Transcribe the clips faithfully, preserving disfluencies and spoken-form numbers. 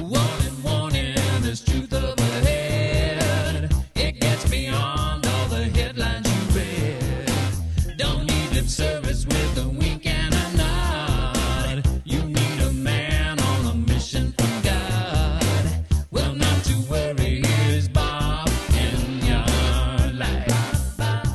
Warning, warning, there's truth up ahead. It gets beyond all the headlines you read. Don't need lip service with a wink and a nod. You need a man on a mission from God. Well, not to worry, here's Bob in your life.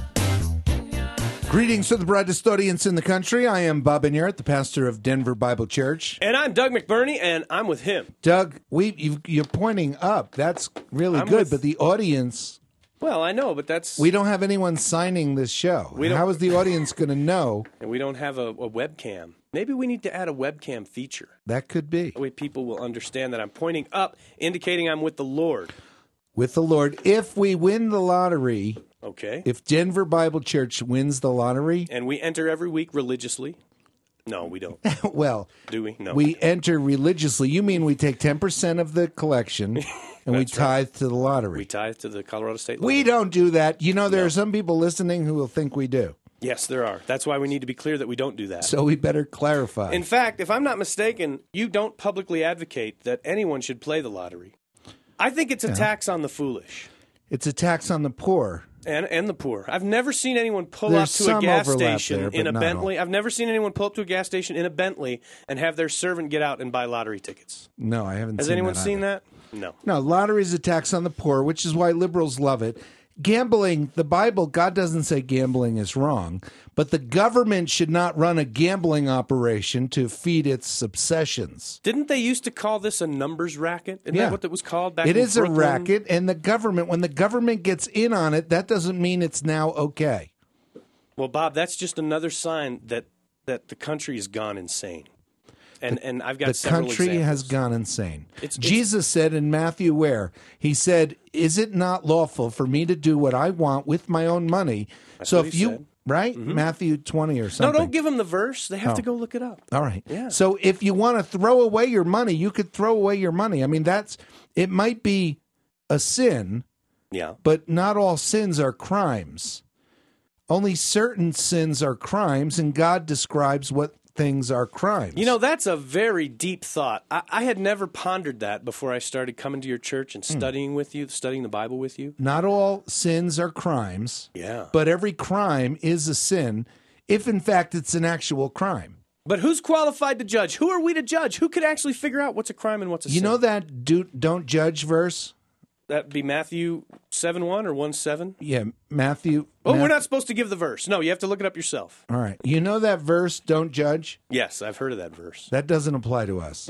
Greetings to the brightest audience in the country. I am Bob Enyart, the pastor of Denver Bible Church. And I'm Doug McBurney, and I'm with him. Doug, we you, you're pointing up. That's really I'm good, with- but the audience, Well, I know, but that's... we don't have anyone signing this show. We don't- How is the audience going to know? And we don't have a, a webcam. Maybe we need to add a webcam feature. That could be. That way people will understand that I'm pointing up, indicating I'm with the Lord. With the Lord, if we win the lottery, Okay? if Denver Bible Church wins the lottery, And we enter every week religiously. No, we don't. well, Do we? No. we enter religiously. You mean we take ten percent of the collection and we That's right. tithe to the lottery? We tithe to the Colorado State We Lottery. don't do that. You know, there No. are some people listening who will think we do. Yes, there are. That's why we need to be clear that we don't do that. So we better clarify. In fact, if I'm not mistaken, you don't publicly advocate that anyone should play the lottery. I think it's a tax on the foolish. It's a tax on the poor. And and the poor. I've never seen anyone pull There's up to a some gas overlap station there, in but a not Bentley. I've never seen anyone pull up to a gas station in a Bentley and have their servant get out and buy lottery tickets. No, I haven't Has seen anyone that seen either. that? No. No, lottery is a tax on the poor, which is why liberals love it. Gambling, the Bible, God doesn't say gambling is wrong, but the government should not run a gambling operation to feed its obsessions. Didn't they used to call this a numbers racket? Isn't Yeah. that what it was called back It in is a Brooklyn? racket, and the government, when the government gets in on it, that doesn't mean it's now okay. Well, Bob, that's just another sign that, that the country has gone insane. And and I've got The several country examples. has gone insane. It's- it's- Jesus said in Matthew where? He said, is it not lawful for me to do what I want with my own money? so what if he you, said. Mm-hmm. right? Matthew twenty or No, something. don't give them the verse. They have to Oh. go look it up. All right. Yeah. So if you want to throw away your money, you could throw away your money. I mean, that's, it might be a sin, Yeah. but not all sins are crimes. Only certain sins are crimes, and God describes what things are crimes. You know, that's a very deep thought. I, I had never pondered that before I started coming to your church Hmm. and studying with you, studying the Bible with you. not all sins are crimes. Yeah. But every crime is a sin if, in fact, it's an actual crime. But who's qualified to judge? Who are we to judge? Who could actually figure out what's a crime and what's a You sin? know that do, don't judge verse? That'd be Matthew seven one or one seven? Yeah, Matthew. Oh, Math- we're not supposed to give the verse. No, you have to look it up yourself. All right. You know that verse, don't judge? Yes, I've heard of that verse. That doesn't apply to us.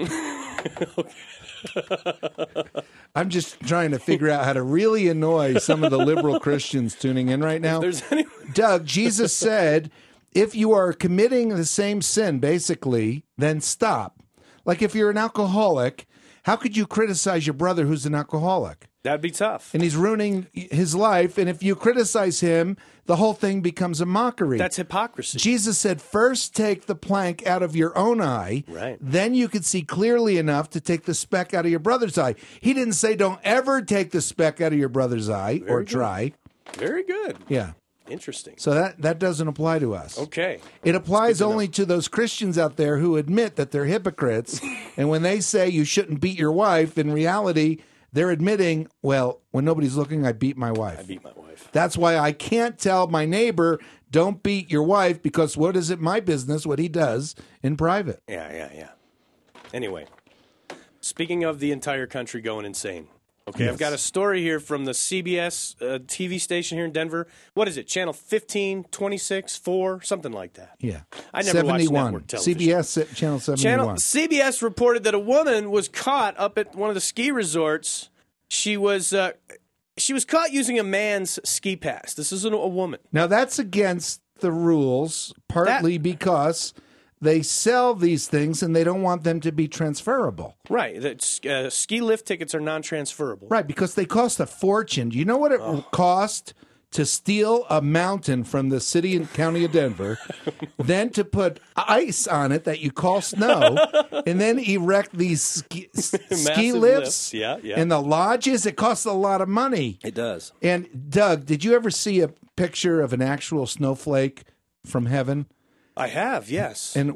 I'm just trying to figure out how to really annoy some of the liberal Christians tuning in right now. There's any... Doug, Jesus said, if you are committing the same sin, basically, then stop. Like if you're an alcoholic, how could you criticize your brother who's an alcoholic? That'd be tough. And he's ruining his life. And if you criticize him, the whole thing becomes a mockery. That's hypocrisy. Jesus said, first take the plank out of your own eye. Right. Then you could see clearly enough to take the speck out of your brother's eye. He didn't say don't ever take the speck out of your brother's eye or good. try. Very good. Yeah. Interesting. So that, that doesn't apply to us. Okay. It applies to only to those Christians out there who admit that they're hypocrites. And when they say you shouldn't beat your wife, in reality, they're admitting, well, when nobody's looking, I beat my wife. I beat my wife. That's why I can't tell my neighbor, don't beat your wife, because what is it my business what he does in private? Yeah, yeah, yeah. Anyway, speaking of the entire country going insane. Okay, Yes. I've got a story here from the C B S uh, T V station here in Denver. What is it? Channel fifteen, twenty-six, four, something like that. Yeah. I never watched seventy-one. network television. C B S at Channel seventy-one. Channel C B S reported that a woman was caught up at one of the ski resorts. She was uh, she was caught using a man's ski pass. This is a, a woman. Now, that's against the rules, partly because they sell these things and they don't want them to be transferable. Right. That uh, ski lift tickets are non-transferable. Right, because they cost a fortune. Do you know what it will cost to steal a mountain from the city and county of Denver, then to put ice on it that you call snow, and then erect these ski, ski Massive lifts lifts. Yeah, yeah. and the lodges? It costs a lot of money. It does. And Doug, did you ever see a picture of an actual snowflake from heaven? I have, yes. And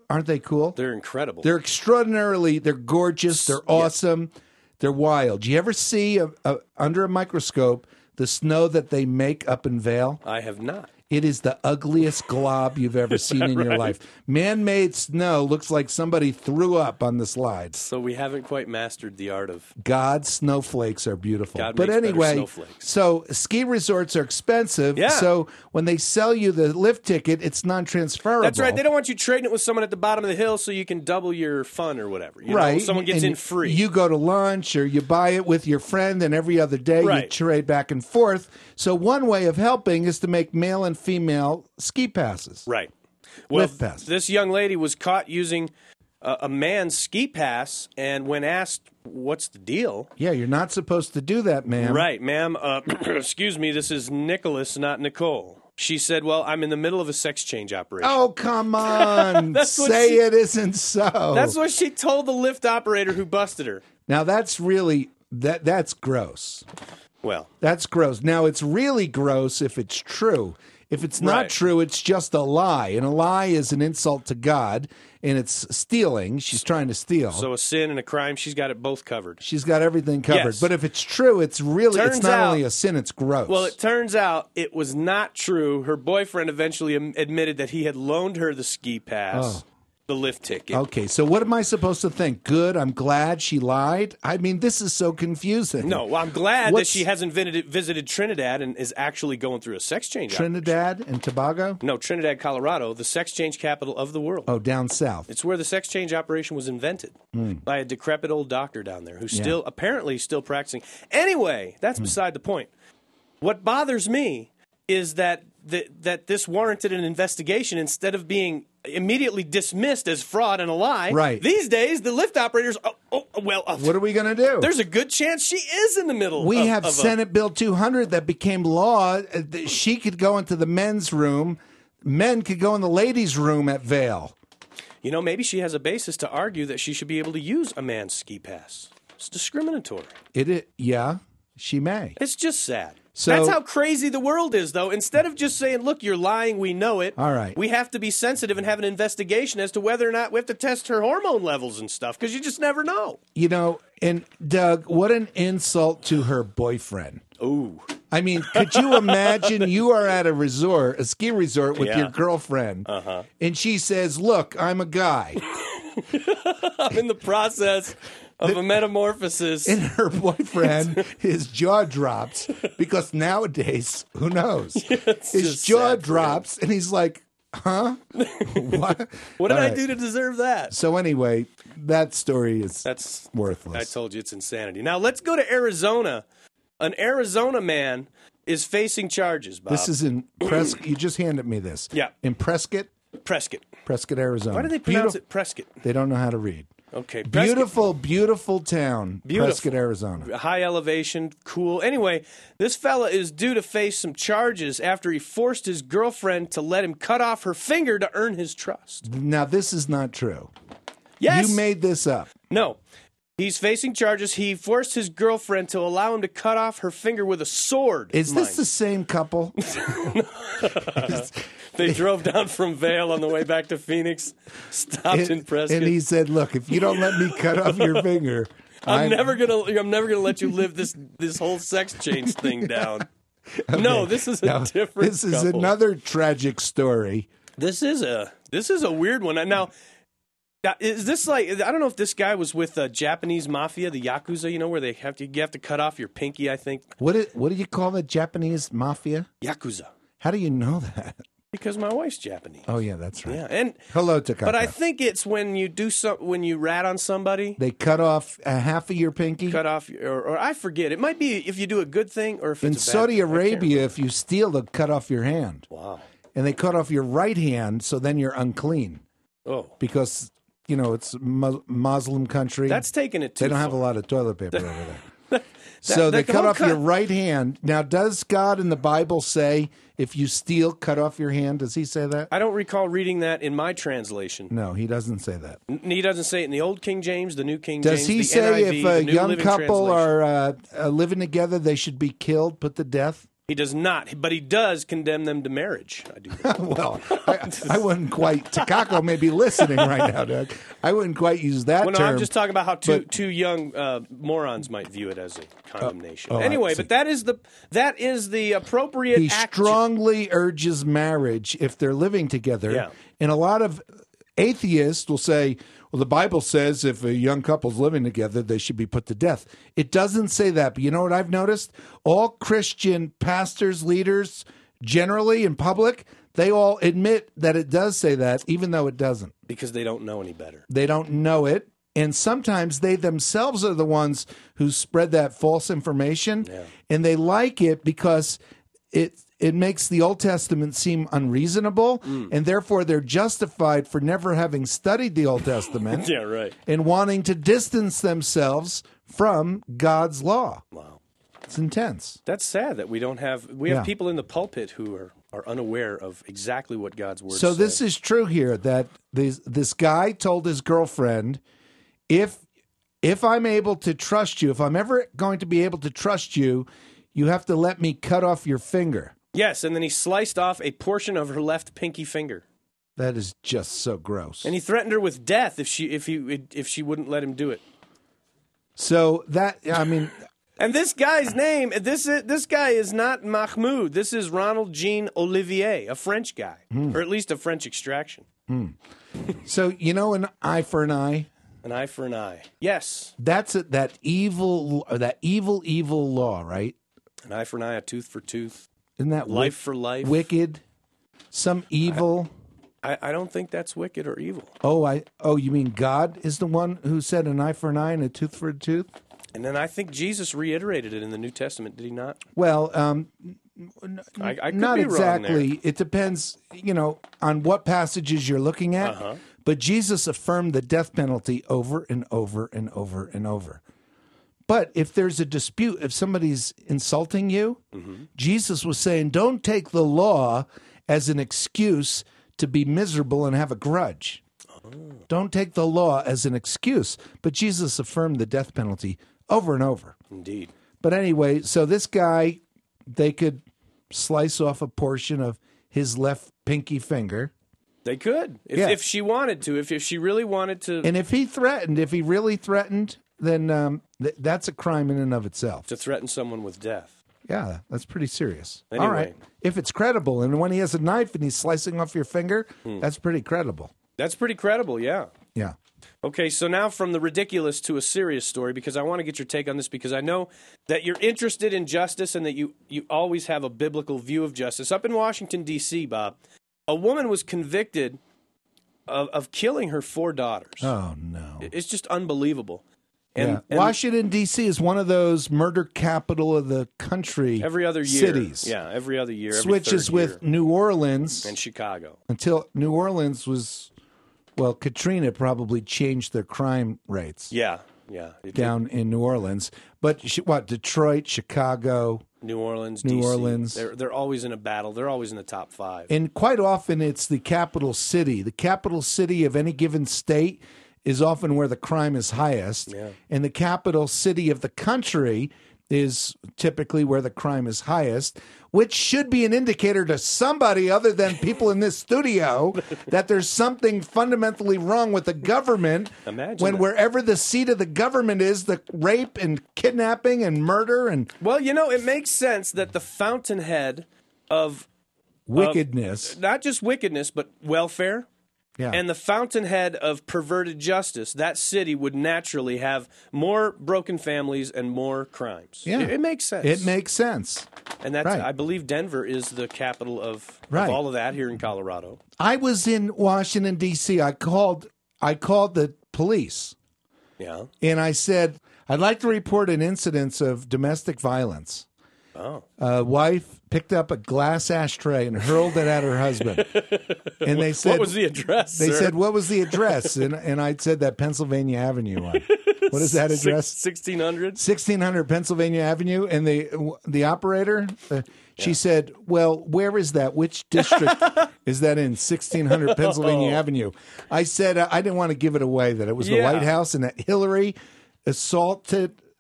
Aren't they cool? They're incredible. They're extraordinarily, they're gorgeous, they're awesome, they're wild. Do you ever see, a, a, under a microscope, the snow that they make up in Vail? I have not. It is the ugliest glob you've ever seen in your right? life. Man-made snow looks like somebody threw up on the slides. So we haven't quite mastered the art of... God's snowflakes are beautiful. God but makes better anyway, snowflakes. so ski resorts are expensive. Yeah. So when they sell you the lift ticket, it's non-transferable. That's right. They don't want you trading it with someone at the bottom of the hill so you can double your fun or whatever. You right. know, someone gets and in free. You go to lunch or you buy it with your friend, and every other day you Right. trade back and forth. So one way of helping is to make male and female ski passes. Right. Well, Lift pass. this young lady was caught using a, a man's ski pass, and when asked, what's the deal? Yeah, you're not supposed to do that, ma'am. Right, ma'am. Uh, excuse me, this is Nicholas, not Nicole. She said, well, I'm in the middle of a sex change operation. Oh, come on. That's what Say she- it isn't so. That's what she told the lift operator who busted her. Now, that's really, that that's gross. Well, That's gross. Now, it's really gross if it's true. If it's not Right. true, it's just a lie. And a lie is an insult to God, and it's stealing. She's trying to steal. so a sin and a crime, she's got it both covered. She's got everything covered. Yes. But if it's true, it's really, it's Turns not out- only a sin, it's gross. Well, it turns out it was not true. Her boyfriend eventually am- admitted that he had loaned her the ski pass, the lift ticket. Okay, so what am I supposed to think? Good, I'm glad she lied? I mean, this is so confusing. No, well, I'm glad What's- that she hasn't visited, visited Trinidad and is actually going through a sex change. Trinidad and Tobago? No, Trinidad, Colorado, the sex change capital of the world. Oh, down south. It's where the sex change operation was invented Hmm. by a decrepit old doctor down there who's still apparently still practicing. Anyway, that's Hmm. beside the point. What bothers me is that the, that this warranted an investigation instead of being immediately dismissed as fraud and a lie. Right. These days, the lift operators. Oh, oh well. Uh, What are we going to do? there's a good chance she is in the middle. We of, have of a- Senate Bill two hundred that became law. Uh, th- She could go into the men's room. Men could go in the ladies' room at Vail. You know, maybe she has a basis to argue that she should be able to use a man's ski pass. It's discriminatory. It, it yeah, she may. It's just sad. So- That's how crazy the world is, though. Instead of just saying, look, you're lying, we know it. All right. We have to be sensitive and have an investigation as to whether or not we have to test her hormone levels and stuff, because you just never know. You know, and Doug, what an insult to her boyfriend. Ooh. I mean, could you imagine you are at a resort, a ski resort with Yeah. your girlfriend, Uh-huh. and she says, look, I'm a guy. I'm in the process of a metamorphosis. And her boyfriend, his jaw drops because nowadays, who knows? It's His just jaw sad for him. drops and he's like, huh? What? What did All I right. do to deserve that? So anyway, that story is That's worthless. I told you it's insanity. Now let's go to Arizona. An Arizona man is facing charges, Bob. This is in Prescott. You just handed me this. Yeah. In Prescott, Prescott. Prescott, Arizona. Why do they pronounce Beautif- it Prescott? They don't know how to read. Okay. Prescott. Beautiful, beautiful town, Beautiful. Prescott, Arizona. High elevation, cool. Anyway, this fella is due to face some charges after he forced his girlfriend to let him cut off her finger to earn his trust. Now, this is not true. Yes. You made this up. No. He's facing charges. He forced his girlfriend to allow him to cut off her finger with a sword. Is this mind. the same couple? They drove down from Vail on the way back to Phoenix, stopped in and, Prescott. and he said, "Look, if you don't let me cut off your finger, I'm never gonna. I'm never gonna let you live this this whole sex change thing down. No, this is a Now, different. This is couple. another tragic story. This is a this is a weird one. Now, now, is this like I don't know if this guy was with the Japanese mafia, the yakuza. You know where they have to you have to cut off your pinky. I think What it, what do you call the Japanese mafia? yakuza How do you know that? because my wife's Japanese. Oh yeah, that's right. Yeah, and Hello, Takaka. but I think it's when you do some when you rat on somebody. They cut off a half of your pinky. Cut off, or, or I forget. It might be if you do a good thing, or if In it's a bad Saudi thing. I can't Arabia, if you steal, they'll cut off your hand. Wow. And they cut off your right hand, so then you're unclean Oh, because you know it's mu- Muslim country. that's taking it too they don't have a far. lot of toilet paper over there. So that- they that cut whole off cut- your right hand. Now, does God in the Bible say if you steal, cut off your hand? Does he say that? I don't recall reading that in my translation. No, he doesn't say that. N- He doesn't say it in the Old King James, the New King Does James, he the say N I V, if the a New young Living couple Translation. are uh, uh, living together, they should be killed, put to death? He does not, but he does condemn them to marriage. I do. Well, I, I wouldn't quite. Takako may be listening right now, Doug. I wouldn't quite use that Well, no, term. I'm just talking about how two but- two young uh, morons might view it as a condemnation. oh, I anyway, see. but that is the that is the appropriate. He act- strongly urges marriage if they're living together. Yeah. And a lot of atheists will say, well, the Bible says if a young couple's living together, they should be put to death. It doesn't say that. But you know what I've noticed? All Christian pastors, leaders, generally in public, they all admit that it does say that, even though it doesn't. because they don't know any better. They don't know it. And sometimes they themselves are the ones who spread that false information. Yeah. And they like it because it it makes the Old Testament seem unreasonable. Mm. And therefore they're justified for never having studied the Old Testament Yeah, right. and wanting to distance themselves from God's law. Wow, It's intense. that's sad that we don't have we have Yeah. people in the pulpit who are, are unaware of exactly what God's word. So this says. is true here that this this guy told his girlfriend, if if I'm able to trust you, if I'm ever going to be able to trust you, you have to let me cut off your finger. Yes, and then he sliced off a portion of her left pinky finger, That is just so gross. and he threatened her with death if she if he if she wouldn't let him do it. So that I mean, And this guy's name, this is, this guy is not Mahmoud. This is Ronald Jean Olivier, a French guy, Hmm. or at least of French extraction. so you know, an eye for an eye. An eye for an eye. Yes, That's it. That evil, that evil, evil law, right? an eye for an eye, a tooth for tooth, Isn't that life wick- for life. wicked? Some evil. I, I don't think that's wicked or evil. Oh, I. Oh, you mean God is the one who said an eye for an eye and a tooth for a tooth? And then I think Jesus reiterated it in the New Testament, did he not? Well, um, I, I could not be wrong exactly. there. It depends, you know, on what passages you're looking at. Uh-huh. But Jesus affirmed the death penalty over and over and over and over. But if there's a dispute, if somebody's insulting you, Mm-hmm. Jesus was saying, don't take the law as an excuse to be miserable and have a grudge. Oh. Don't take the law as an excuse. But Jesus affirmed the death penalty over and over. Indeed. But anyway, so this guy, they could slice off a portion of his left pinky finger. They could, if, Yeah. if she wanted to, if, if she really wanted to, And if he threatened, if he really threatened, then um, th- that's a crime in and of itself. to threaten someone with death. Yeah, that's pretty serious. Anyway. All right. If it's credible, and when he has a knife and he's slicing off your finger, Hmm. that's pretty credible. That's pretty credible, yeah. Yeah. Okay, so now from the ridiculous to a serious story, because I want to get your take on this, because I know that you're interested in justice and that you, you always have a biblical view of justice. Up in Washington, D C, Bob, a woman was convicted of, of killing her four daughters. Oh, no. It's just unbelievable. And, yeah. and Washington, D C is one of those murder capital of the country every other year. cities. Yeah, every other year. Every Switches third with year. New Orleans And Chicago. until New Orleans was, well, Katrina probably changed their crime rates Yeah, yeah. It- down in New Orleans. But sh- what, Detroit, Chicago, New Orleans, New D C. Orleans. They're, they're always in a battle. They're always in the top five. and quite often it's the capital city. The capital city of any given state is often where the crime is highest. Yeah. And the capital city of the country is typically where the crime is highest, which should be an indicator to somebody other than people in this studio that there's something fundamentally wrong with the government. Imagine when that. wherever the seat of the government is, the rape and kidnapping and murder and Well, you know, it makes sense that the fountainhead of wickedness. not just wickedness, but welfare, yeah. and the fountainhead of perverted justice, that city would naturally have more broken families and more crimes. Yeah. It, it makes sense. It makes sense. and that's right. I believe Denver is the capital of, Right. of all of that here in Colorado. I was in Washington D C. I called I called the police Yeah. and I said, I'd like to report an incidence of domestic violence. Oh. A wife picked up a glass ashtray and hurled it at her husband. And they said What was the address? They sir? said, what was the address? And and I said that Pennsylvania Avenue one. What is that address? sixteen hundred. sixteen hundred Pennsylvania Avenue, and the the operator, uh, she said, "Well, where is that? Which district is that in? sixteen hundred Pennsylvania Avenue." I said uh, I didn't want to give it away that it was the Yeah. White House and that Hillary assaulted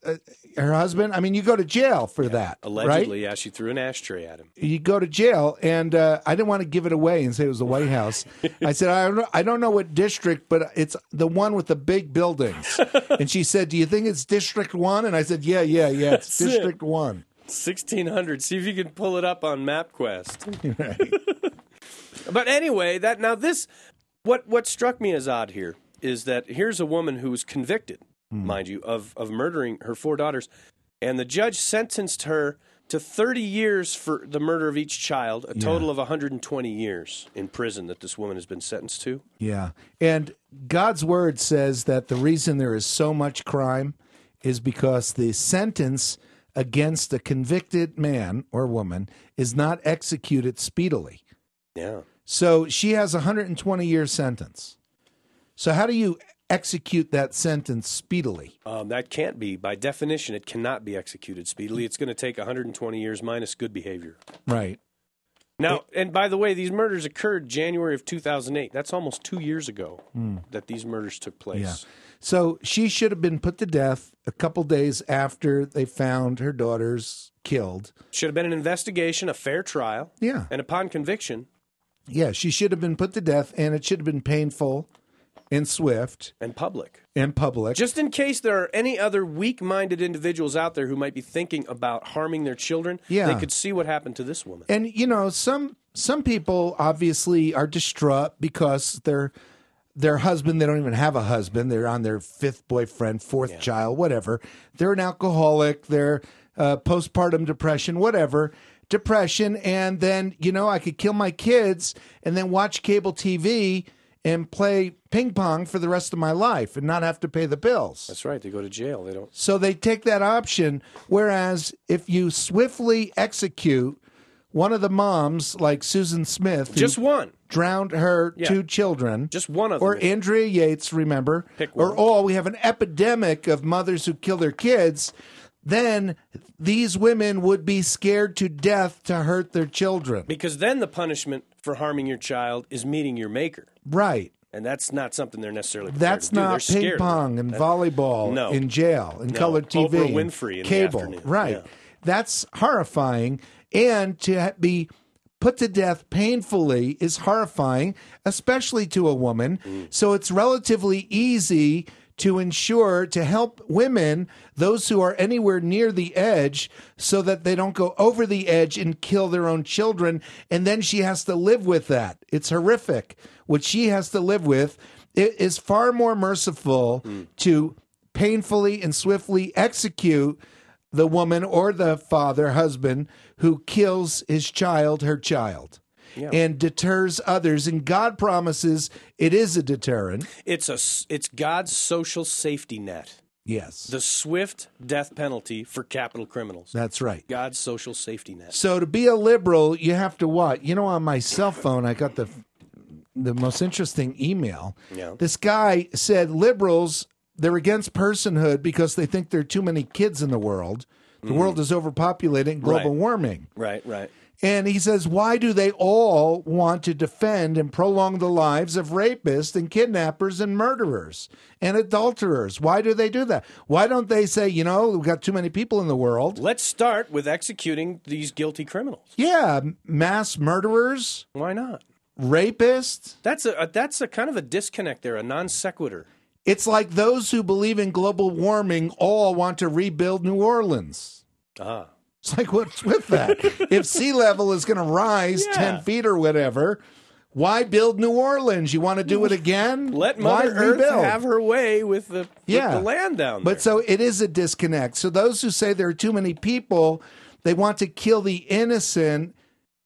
uh, her husband. I mean, you go to jail for that, Allegedly, right? yeah, she threw an ashtray at him. You go to jail, and uh, I didn't want to give it away and say it was the White House. I said, I don't, know, I don't know what district, but it's the one with the big buildings. And she said, do you think it's District One? And I said, yeah, yeah, yeah, it's That's District it. One. sixteen hundred. See if you can pull it up on MapQuest. Right. But anyway, that now this, what what struck me as odd here is that here's a woman who was convicted, mm. mind you, of, of murdering her four daughters, and the judge sentenced her to thirty years for the murder of each child, a total yeah. of one hundred twenty years in prison that this woman has been sentenced to. Yeah, and God's word says that the reason there is so much crime is because the sentence against a convicted man or woman is not executed speedily. Yeah. So she has a one hundred twenty year sentence. So how do you execute that sentence speedily? Um, that can't be. By definition, it cannot be executed speedily. It's going to take one hundred twenty years minus good behavior. Right. Now, and by the way, these murders occurred January of two thousand eight. That's almost two years ago mm. that these murders took place. Yeah. So she should have been put to death a couple days after they found her daughters killed. Should have been an investigation, a fair trial. Yeah. And upon conviction. Yeah, she should have been put to death, and it should have been painful and swift. And public. And public. Just in case there are any other weak-minded individuals out there who might be thinking about harming their children, yeah. they could see what happened to this woman. And, you know, some some people obviously are distraught because their their husband, they don't even have a husband. They're on their fifth boyfriend, fourth yeah. child, whatever. They're an alcoholic. They're uh, postpartum depression, whatever. Depression, and then, you know, I could kill my kids and then watch cable T V and play ping pong for the rest of my life and not have to pay the bills. That's right. They go to jail. They don't. So they take that option. Whereas if you swiftly execute one of the moms, like Susan Smith, just one, drowned her yeah. two children, just one of them, or Andrea Yates, remember, Pick one. or all, we have an epidemic of mothers who kill their kids. Then these women would be scared to death to hurt their children. Because then the punishment for harming your child is meeting your maker. Right. And that's not something they're necessarily prepared That's to do. not They're ping pong and that, volleyball no. in jail and no. color T V. Oprah Winfrey in cable. the afternoon. Right. Yeah. That's horrifying. And to be put to death painfully is horrifying, especially to a woman. Mm. So it's relatively easy to ensure, to help women, those who are anywhere near the edge, so that they don't go over the edge and kill their own children. And then she has to live with that. It's horrific. What she has to live with. It is far more merciful mm. to painfully and swiftly execute the woman or the father, husband, who kills his child, her child. Yeah. And deters others, and God promises it is a deterrent. It's a it's God's social safety net. Yes, the swift death penalty for capital criminals. That's right. God's social safety net. So to be a liberal, you have to what? You know, on my cell phone, I got the the most interesting email. Yeah. This guy said liberals, they're against personhood because they think there are too many kids in the world. The mm. world is overpopulated and global right. warming. Right, right. And he says, why do they all want to defend and prolong the lives of rapists and kidnappers and murderers and adulterers? Why do they do that? Why don't they say, you know, we've got too many people in the world? Let's start with executing these guilty criminals. Yeah, mass murderers. Why not? Rapists. That's a, a that's a kind of a disconnect there, a non sequitur. It's like those who believe in global warming all want to rebuild New Orleans. Ah. It's like, what's with that? If sea level is going to rise yeah. ten feet or whatever, why build New Orleans? You want to do it again? Let Mother why Earth rebuild? have her way with the, yeah. with the land down there. But so it is a disconnect. So those who say there are too many people, they want to kill the innocent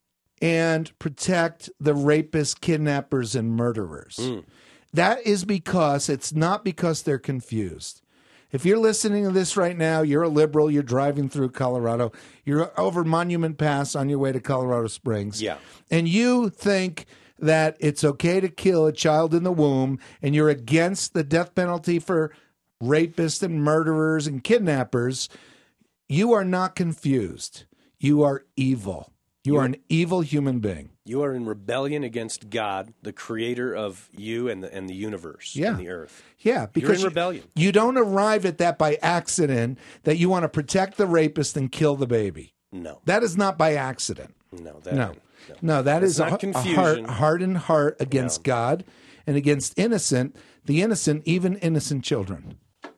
and protect the rapists, kidnappers, and murderers. Mm. That is because it's not because they're confused. If you're listening to this right now, you're a liberal, you're driving through Colorado, you're over Monument Pass on your way to Colorado Springs, yeah. and you think that it's okay to kill a child in the womb, and you're against the death penalty for rapists and murderers and kidnappers, you are not confused. You are evil. You are an evil human being. You are in rebellion against God, the creator of you and the and the universe Yeah. and the earth. Yeah, because in rebellion. You, you don't arrive at that by accident that you want to protect the rapist and kill the baby. No. That is not by accident. No. That, No. No, that It's is not a, a confusion. heart, hardened heart against No. God and against innocent, the innocent, even innocent children.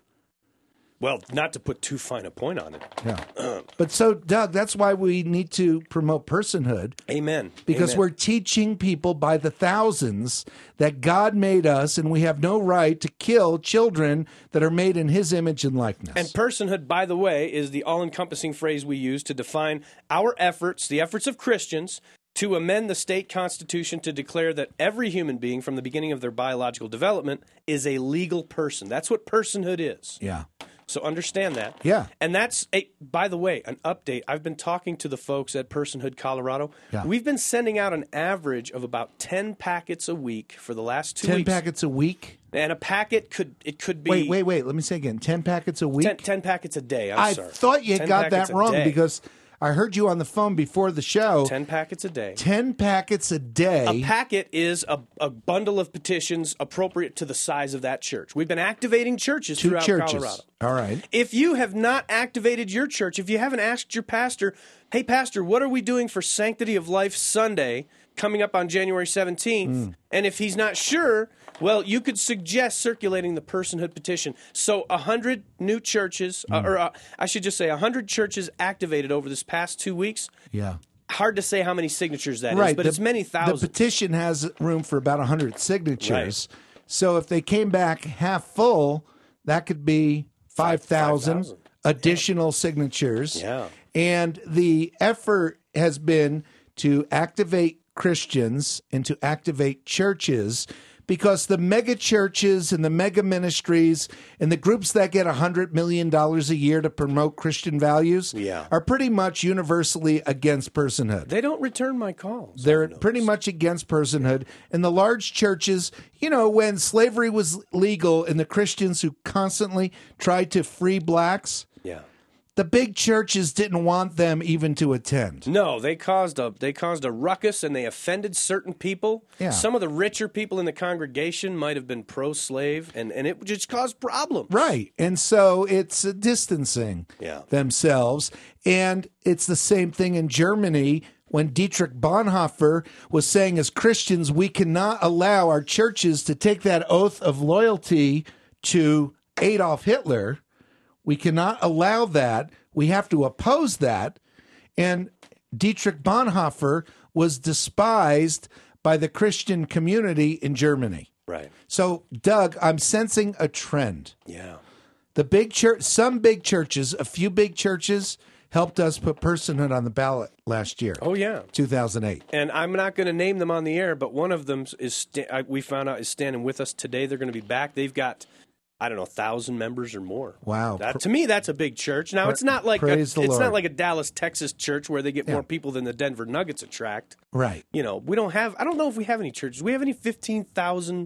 Well, not to put too fine a point on it. Yeah. But so, Doug, that's why we need to promote personhood. Amen. Because Amen. we're teaching people by the thousands that God made us and we have no right to kill children that are made in his image and likeness. And personhood, by the way, is the all-encompassing phrase we use to define our efforts, the efforts of Christians, to amend the state constitution to declare that every human being from the beginning of their biological development is a legal person. That's what personhood is. yeah. So understand that. Yeah. And that's, a, by the way, an update. I've been talking to the folks at Personhood Colorado. Yeah. We've been sending out an average of about ten packets a week for the last two ten weeks. packets a week? And a packet could, it could be... Wait, wait, wait. Let me say again. ten packets a week? ten, ten packets a day. I'm I sorry. thought you ten got that packets a wrong day. because I heard you on the phone before the show. ten packets a day. ten packets a day. A packet is a, a bundle of petitions appropriate to the size of that church. We've been activating churches Two throughout churches. Colorado. All right. If you have not activated your church, if you haven't asked your pastor, hey, pastor, what are we doing for Sanctity of Life Sunday coming up on January seventeenth? Mm. And if he's not sure, well, you could suggest circulating the personhood petition. So one hundred new churches, Mm. uh, or uh, I should just say one hundred churches activated over this past two weeks. Yeah. Hard to say how many signatures that is, Right. but The- it's many thousands. The petition has room for about one hundred signatures. So if they came back half full, that could be five thousand five thousand. additional signatures. Yeah. And the effort has been to activate Christians and to activate churches because the mega churches and the mega ministries and the groups that get one hundred million dollars a year to promote Christian values Yeah. are pretty much universally against personhood. They don't return my calls. They're I've pretty noticed. much against personhood. And the large churches, you know, when slavery was legal and the Christians who constantly tried to free blacks, Yeah. the big churches didn't want them even to attend. No, they caused a they caused a ruckus and they offended certain people. Yeah. Some of the richer people in the congregation might have been pro-slave, and, and it just caused problems. Right. And so it's uh, distancing Yeah. themselves. And it's the same thing in Germany when Dietrich Bonhoeffer was saying, as Christians, we cannot allow our churches to take that oath of loyalty to Adolf Hitler. We cannot allow that. We have to oppose that. And Dietrich Bonhoeffer was despised by the Christian community in Germany. Right. So, Doug, I'm sensing a trend. Yeah. The big church, some big churches, a few big churches helped us put personhood on the ballot last year, Oh yeah. two thousand eight. And I'm not going to name them on the air, but one of them is sta- I- we found out is standing with us today. They're going to be back. They've got I don't know, a thousand members or more. Wow. That, to me, that's a big church. Now, it's not like a, praise it's the Lord. not like a Dallas, Texas church where they get Yeah. more people than the Denver Nuggets attract. Right. You know, we don't have. I don't know if we have any churches. Do we have any fifteen thousand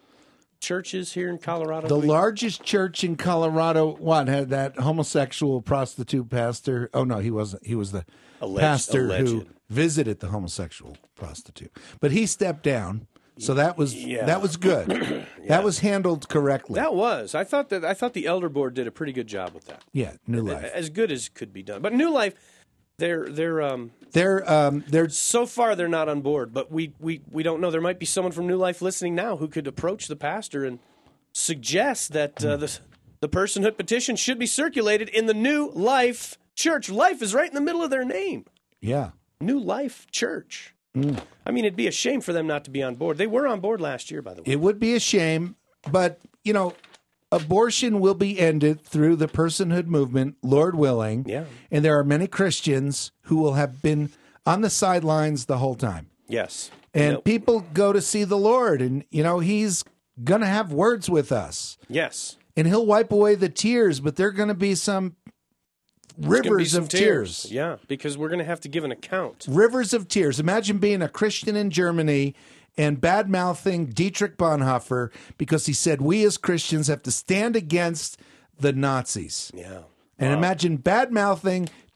churches here in Colorado? The Do we- largest church in Colorado, what, had that homosexual prostitute pastor? Oh, no, he wasn't. He was the Alleged- pastor who alleged. visited the homosexual prostitute. But he stepped down. So that was Yeah. that was good. That was handled correctly. That was. I thought that. I thought the elder board did a pretty good job with that. yeah, New Life. As good as could be done. But New Life, they're they're um They're um they're so far they're not on board. But we we we don't know. There might be someone from New Life listening now who could approach the pastor and suggest that uh, the the personhood petition should be circulated in the New Life Church. Life is right in the middle of their name. yeah. New Life Church. I mean, it'd be a shame for them not to be on board. They were on board last year, by the way. It would be a shame, but you know, abortion will be ended through the personhood movement, Lord willing. Yeah. And there are many Christians who will have been on the sidelines the whole time. Yes. And Nope. people go to see the Lord, and you know, he's going to have words with us. Yes. And he'll wipe away the tears, but there're going to be some There's gonna be rivers some of tears. Yeah, because we're going to have to give an account. Rivers of tears. Imagine being a Christian in Germany and bad mouthing Dietrich Bonhoeffer because he said we as Christians have to stand against the Nazis. Yeah. And imagine bad mouthing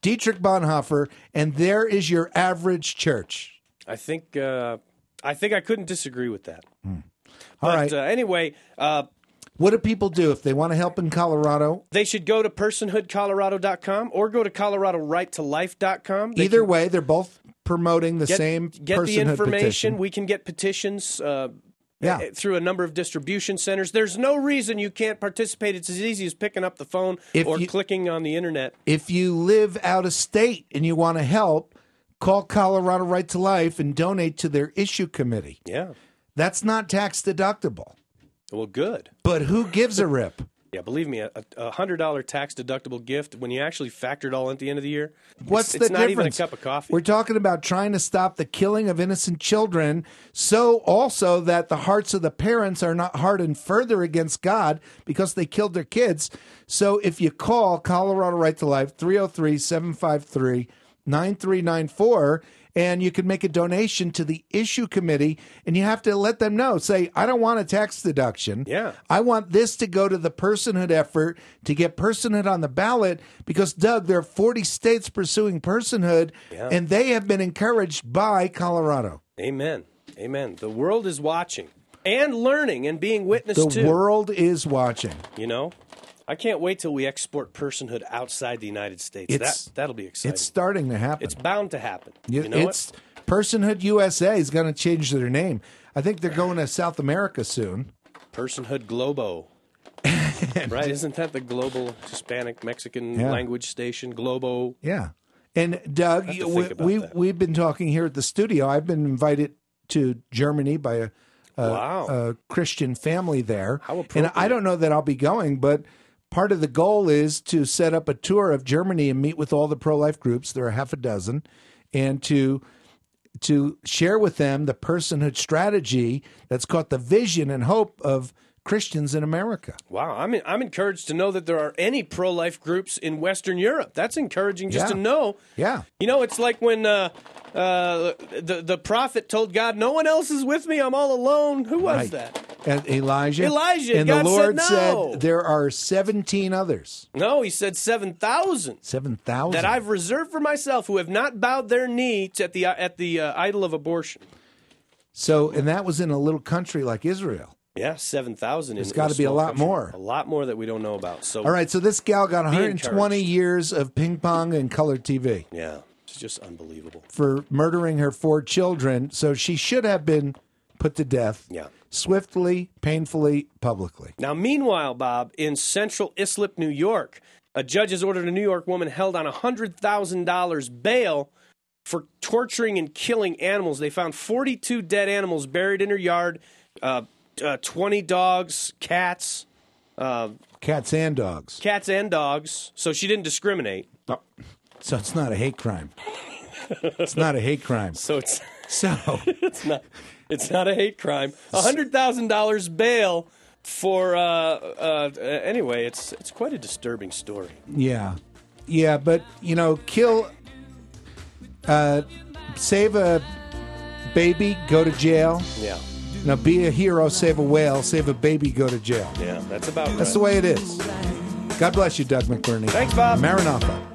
Dietrich Bonhoeffer, and there is your average church. I think uh, I think I couldn't disagree with that. All but right. uh, anyway, uh, What do people do if they want to help in Colorado? they should go to personhood colorado dot com or go to colorado right to life dot com. They Either can way, they're both promoting the get, same get the personhood information. petition. We can get petitions. Uh, Yeah. Through a number of distribution centers. There's no reason you can't participate. It's as easy as picking up the phone If or you- clicking on the internet. If you live out of state and you want to help, call Colorado Right to Life and donate to their issue committee. Yeah. That's not tax deductible. Well, good. But who gives a rip? Yeah, believe me, a, a hundred dollar tax deductible gift when you actually factor it all at the end of the year. What's it's, the it's not difference? even a cup of coffee. We're talking about trying to stop the killing of innocent children, so also that the hearts of the parents are not hardened further against God because they killed their kids. So if you call Colorado Right to Life, three oh three, seven five three, nine three nine four, and you can make a donation to the issue committee, and you have to let them know. Say, I don't want a tax deduction. Yeah. I want this to go to the personhood effort to get personhood on the ballot because, Doug, there are forty states pursuing personhood, Yeah. and they have been encouraged by Colorado. Amen. Amen. The world is watching and learning and being witnessed The to. world is watching. You know? I can't wait till we export personhood outside the United States. It's- that, that'll be exciting. It's starting to happen. It's bound to happen. You- You know it's Personhood U S A is going to change their name. I think they're going to South America soon. what? Personhood Globo. Right? Isn't that the global Hispanic Mexican Yeah. language station? Globo. Yeah. And Doug, have to we, think about we, that. we've been talking here at the studio. I've been invited to Germany by a, a, Wow. a Christian family there. How and appropriate. I don't know that I'll be going, but part of the goal is to set up a tour of Germany and meet with all the pro-life groups. There are half a dozen. And to to share with them the personhood strategy that's caught the vision and hope of Christians in America. Wow, I'm I'm encouraged to know that there are any pro-life groups in Western Europe. That's encouraging just Yeah. to know. Yeah. You know, it's like when uh, uh, the the prophet told God, "No one else is with me. I'm all alone." Who was Right. that? And Elijah. Elijah, And God the said Lord no. said there are seventeen others. No, he said seven thousand seven thousand. that I've reserved for myself who have not bowed their knee to, at the at the uh, idol of abortion. So, and that was in a little country like Israel. Yeah, seven thousand. There's gotta be a lot more. A lot more that we don't know about. So, All right, so this gal got one hundred twenty encouraged. years of ping pong and color T V yeah, it's just unbelievable. for murdering her four children. So she should have been put to death Yeah. swiftly, painfully, publicly. Now, meanwhile, Bob, in central Islip, New York, a judge has ordered a New York woman held on one hundred thousand dollars bail for torturing and killing animals. They found forty-two dead animals buried in her yard, uh, uh, twenty dogs, cats, uh, Cats and dogs. cats and dogs. So she didn't discriminate. So it's not a hate crime. It's not a hate crime. So it's So, it's not it's not a hate crime. one hundred thousand dollars bail for uh, uh, anyway. It's it's quite a disturbing story. yeah. Yeah, but, you know, kill, uh, save a baby, go to jail. Yeah, Now, be a hero, save a whale, save a baby, go to jail. yeah, that's about right. That's the way it is. God bless you, Doug McBurney. Thanks, Bob. Maranatha.